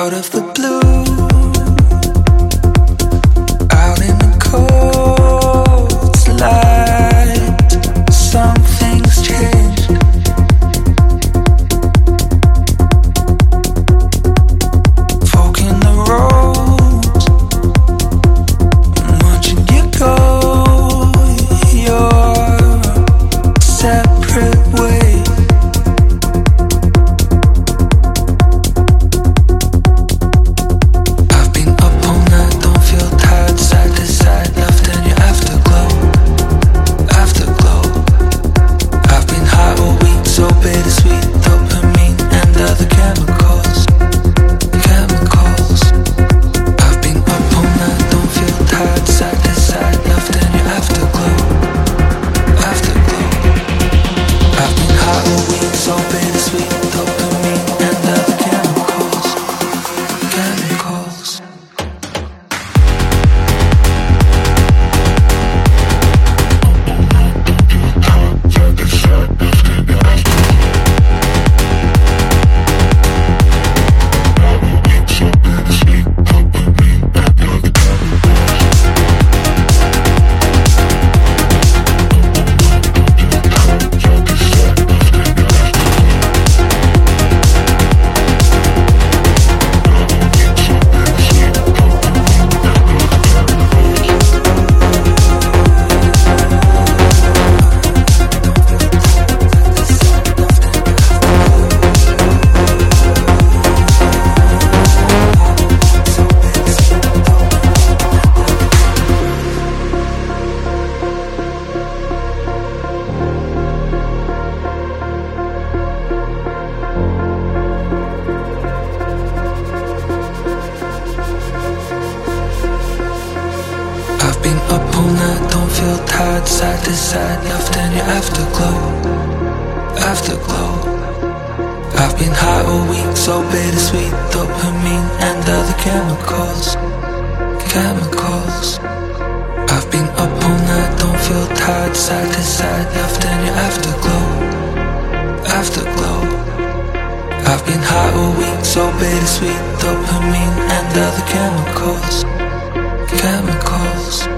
Out of the blue, out in the cold light, something's changed. Fork in the road, I'm watching you go your separate way. I've been up all night, don't feel tired, side to side, left in your afterglow, afterglow. I've been high all week, so bittersweet, dopamine and other chemicals, chemicals. I've been up all night, don't feel tired, side to side, left in your afterglow, afterglow. I've been high all week, so bittersweet, dopamine and other chemicals, chemicals.